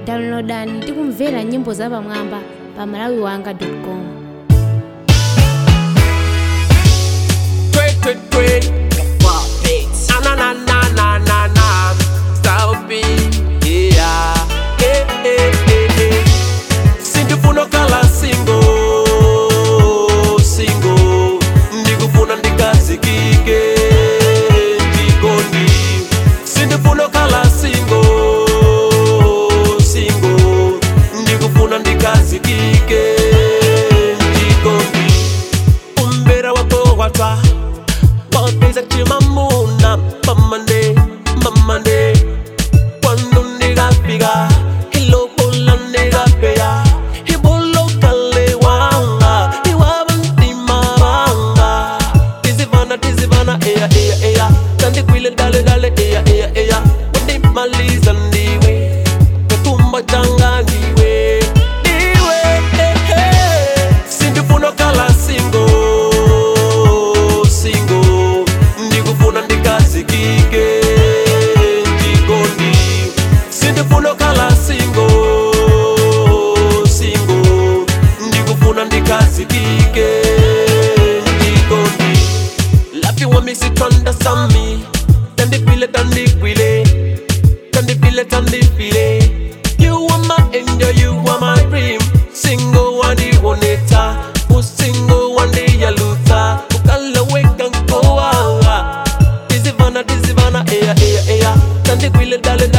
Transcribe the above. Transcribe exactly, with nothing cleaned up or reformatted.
downloadani ndi kumvera nyimbo zapamwamba pa malawi wanga dot com. Tweet, tweet, na na na na na na, stop it, yeah, eh eh eh eh. Sindifuna kala single, single. Ndikufuna ndikazikike, ndikoni. Sindifuna kala single, single. Ndikufuna ndikazikike, ndikoni. Umbera wako watwa. Wapeza chimamuna mamande, mamande. Kwando nigafika, hilo kola nigafea. Hibolo kale wanga, hiwabanti mabanga. Tizivana, tizivana, eya, eya, eya. Tandi kwile dale, dale, eya, eya, eya. Wandi maliza ndiwe, katumba changa ndiwe. Ndiwe, eh, eh. Sindifuna kala single. Ndikazikike, ndikoni. Sindifuna kala single, single. Ndikufuna ndikazikike, ndikoni. Lafi wa misi twanda sami, tandipile tandikwile, tandipile tandipile. You are my angel, you are my dream. Single wandi woneta, usingle wandi yaluta. Ukala weka nkoa. Tizivana, eya, eya, eya. Tandikwile dale